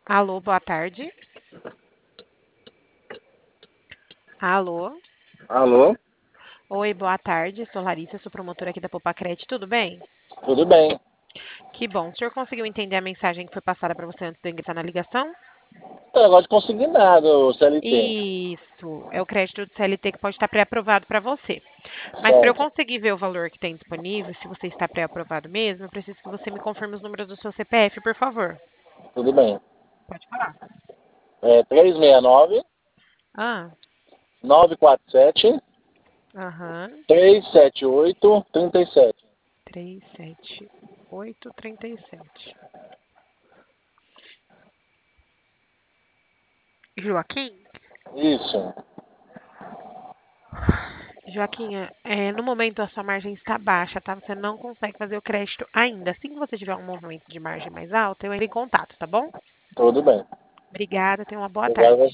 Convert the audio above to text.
Alô, boa tarde. Alô. Alô? Oi, boa tarde. Sou Larissa, sou promotora aqui da Popacred. Tudo bem? Tudo bem. Que bom. O senhor conseguiu entender a mensagem que foi passada para você antes de eu ingressar na ligação? Tem negócio de consignado, o CLT. Isso. É o crédito do CLT que pode estar pré-aprovado para você. Mas para eu Certo. conseguir ver o valor que tem disponível, se você está pré-aprovado mesmo, eu preciso que você me confirme os números do seu CPF, por favor. Tudo bem. Pode falar. É 369 Ah, 947 aham. 378 37. 378,37. Joaquim? Isso. Joaquim, no momento a sua margem está baixa, tá? Você não consegue fazer o crédito ainda. Assim que você tiver um movimento de margem mais alta, eu entro em contato, tá bom? Tudo bem. Obrigada, tenha uma boa Obrigado a tarde.